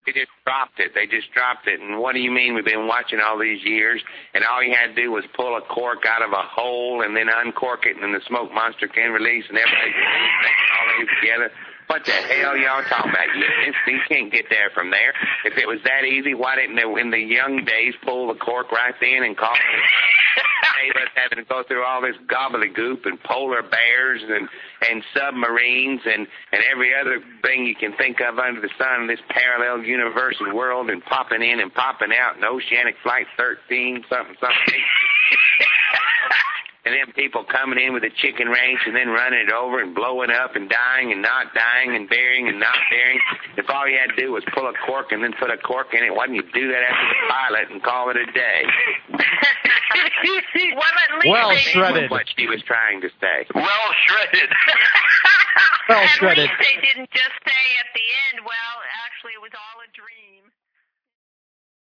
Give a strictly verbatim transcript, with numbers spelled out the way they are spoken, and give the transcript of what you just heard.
They just dropped it. They just dropped it. And what do you mean we've been watching all these years, and all you had to do was pull a cork out of a hole and then uncork it, and then the smoke monster can release, and everybody can release and all these together? What the hell y'all talking about? You, you can't get there from there. If it was that easy, why didn't they, in the young days, pull the cork right then and call it? Save us having to go through all this gobbledygook and polar bears and and submarines and and every other thing you can think of under the sun in this parallel universe and world, and popping in and popping out, and Oceanic Flight thirteen, something, something. And then people coming in with a chicken range and then running it over and blowing up and dying and not dying and burying and not burying. If all you had to do was pull a cork and then put a cork in it, why didn't you do that after the pilot and call it a day? well, at least well they shredded. What she was trying to say. Well shredded. well at shredded. least they didn't just say at the end, well, actually, it was all a dream.